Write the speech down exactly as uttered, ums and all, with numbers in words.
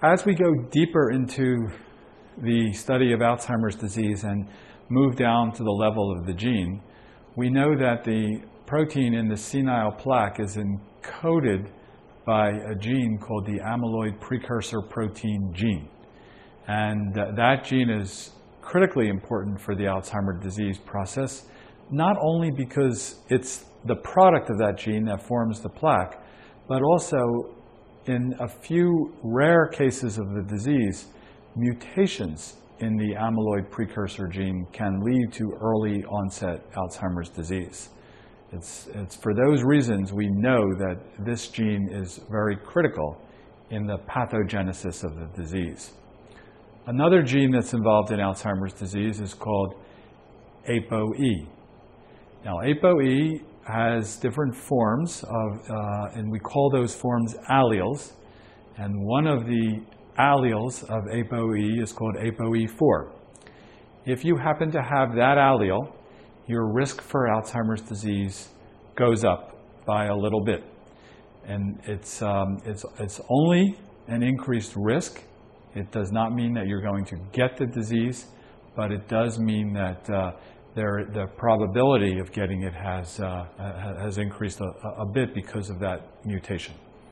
as we go deeper into the study of Alzheimer's disease and move down to the level of the gene, we know that the protein in the senile plaque is encoded by a gene called the amyloid precursor protein gene. And uh, that gene is critically important for the Alzheimer's disease process, not only because it's the product of that gene that forms the plaque, but also in a few rare cases of the disease, mutations in the amyloid precursor gene can lead to early onset Alzheimer's disease. It's, it's for those reasons we know that this gene is very critical in the pathogenesis of the disease. Another gene that's involved in Alzheimer's disease is called A P O E. Now, A P O E has different forms of, uh, and we call those forms alleles. And one of the alleles of A P O E is called A P O E four. If you happen to have that allele, your risk for Alzheimer's disease goes up by a little bit. And it's, um, it's, it's only an increased risk. It does not mean that you're going to get the disease, but it does mean that uh, there, the probability of getting it has, uh, has increased a, a bit because of that mutation.